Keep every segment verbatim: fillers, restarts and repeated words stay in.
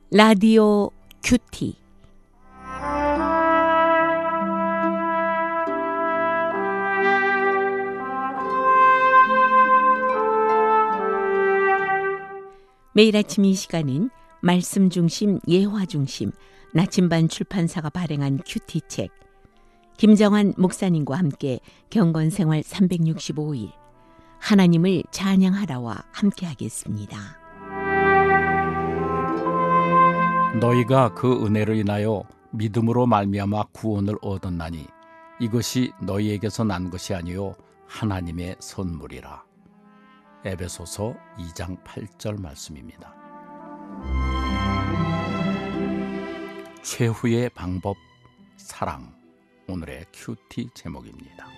라디오 큐티. 매일 아침 이 시간은 말씀 중심, 예화 중심, 나침반 출판사가 발행한 큐티 책, 김정환 목사님과 함께 경건생활 삼백육십오 일, 하나님을 찬양하라와 함께 하겠습니다. 너희가 그 은혜를 인하여 믿음으로 말미암아 구원을 얻었나니 이것이 너희에게서 난 것이 아니요 하나님의 선물이라. 에베소서 이 장 팔 절 말씀입니다. 최후의 방법, 사랑. 오늘의 큐티 제목입니다.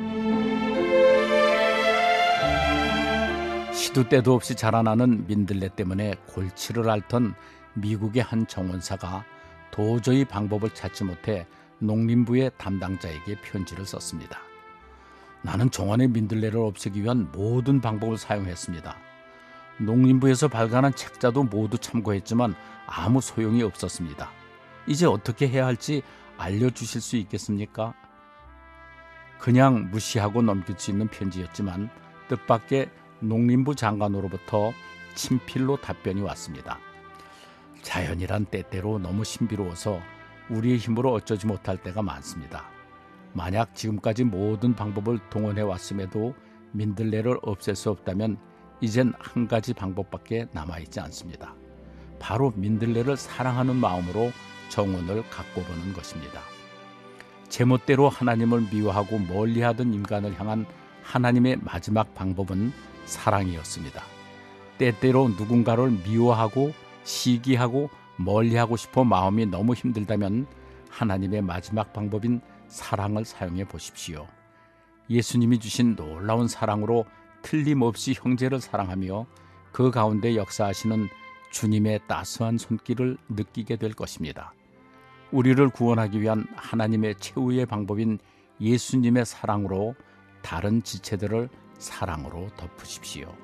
시도 때도 없이 자라나는 민들레 때문에 골치를 앓던 미국의 한 정원사가 도저히 방법을 찾지 못해 농림부의 담당자에게 편지를 썼습니다. 나는 정원의 민들레를 없애기 위한 모든 방법을 사용했습니다. 농림부에서 발간한 책자도 모두 참고했지만 아무 소용이 없었습니다. 이제 어떻게 해야 할지 알려주실 수 있겠습니까? 그냥 무시하고 넘길 수 있는 편지였지만 뜻밖의 농림부 장관으로부터 친필로 답변이 왔습니다. 자연이란 때때로 너무 신비로워서 우리의 힘으로 어쩌지 못할 때가 많습니다. 만약 지금까지 모든 방법을 동원해 왔음에도 민들레를 없앨 수 없다면 이젠 한 가지 방법밖에 남아있지 않습니다. 바로 민들레를 사랑하는 마음으로 정원을 가꿔보는 것입니다. 제멋대로 하나님을 미워하고 멀리하던 인간을 향한 하나님의 마지막 방법은 사랑이었습니다. 때때로 누군가를 미워하고 시기하고 멀리하고 싶어 마음이 너무 힘들다면 하나님의 마지막 방법인 사랑을 사용해 보십시오. 예수님이 주신 놀라운 사랑으로 틀림없이 형제를 사랑하며 그 가운데 역사하시는 주님의 따스한 손길을 느끼게 될 것입니다. 우리를 구원하기 위한 하나님의 최후의 방법인 예수님의 사랑으로 다른 지체들을 사랑으로 덮으십시오.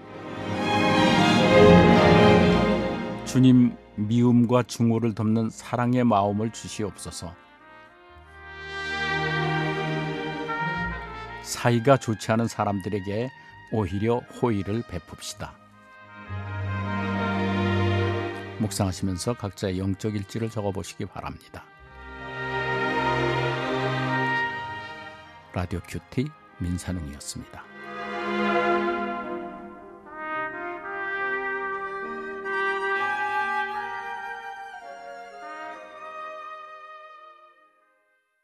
주님, 미움과 증오를 덮는 사랑의 마음을 주시옵소서. 사이가 좋지 않은 사람들에게 오히려 호의를 베풉시다. 묵상하시면서 각자의 영적 일지를 적어보시기 바랍니다. 라디오 큐티 민산웅이었습니다.